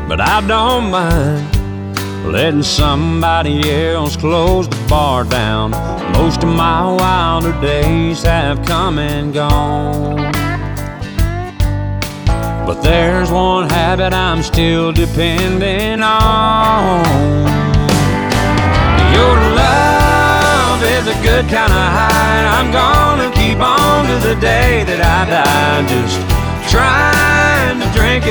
but I don't mind letting somebody else close the bar down. Most of my wilder days have come and gone, but there's one habit I'm still depending on. Your love is a good kind of high, and I'm gonna keep on to the day that I die, just trying to drink it